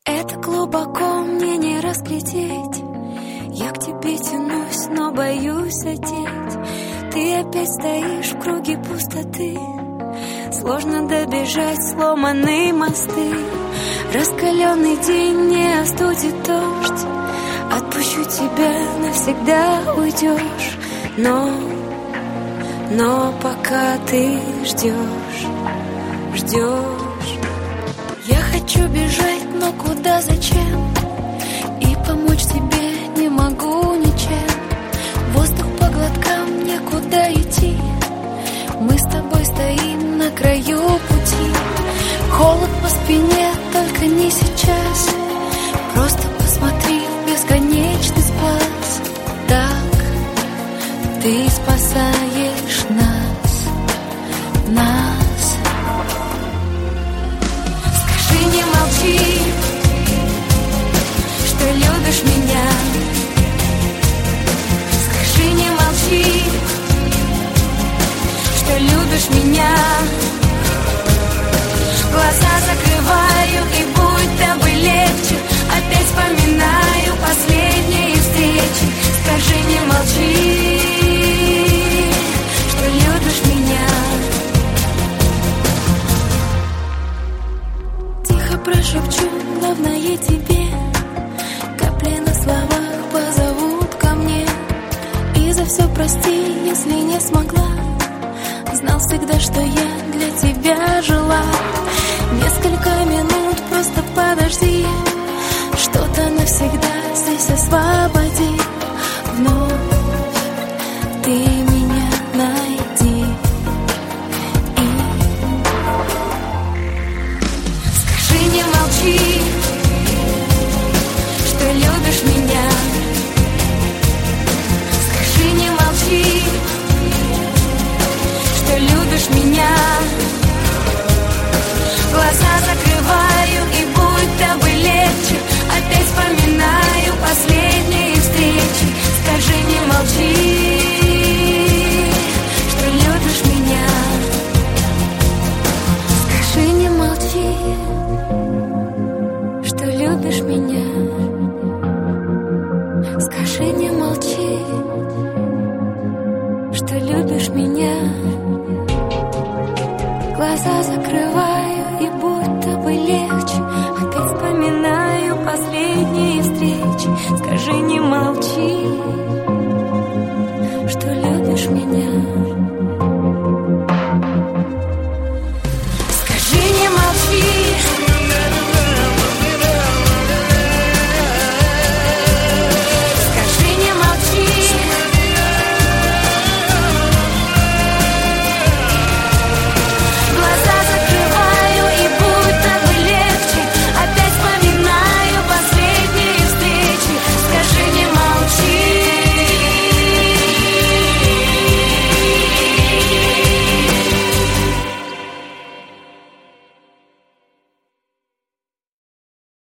Это глубоко мне не разглядеть. Я к тебе тянусь, но боюсь одеть. Ты опять стоишь в круге пустоты. Сложно добежать, сломанные мосты. Раскаленный день не остудит дождь. Отпущу тебя, навсегда уйдешь. Но пока ты ждешь. Я хочу бежать, но куда, зачем? И помочь тебе не могу ничем. Воздух по глоткам, некуда идти. Мы с тобой стоим на краю пути. Холод по спине, только не сейчас. Просто посмотри в бесконечный спас. Так ты спасаешь нас. Скажи, не молчи, что любишь меня. Скажи, не молчи, что любишь меня. Глаза закрываю, и будто бы легче. Опять вспоминаю последние встречи. Скажи, не молчи, что любишь меня. Тихо прошепчу, главное тебе. Капли на словах позовут ко мне. И за все прости, если не смогла. Знал всегда, что я для тебя жила. Несколько минут, просто подожди. Что-то навсегда здесь освободи. Вновь ты меня найди. Скажи, не молчи, что любишь меня. Скажи, не молчи, что любишь меня. Глаза закрываю, и будто бы легче. Опять вспоминаю последние встречи. Скажи, не молчи, что любишь меня. Скажи, не молчи, что любишь меня.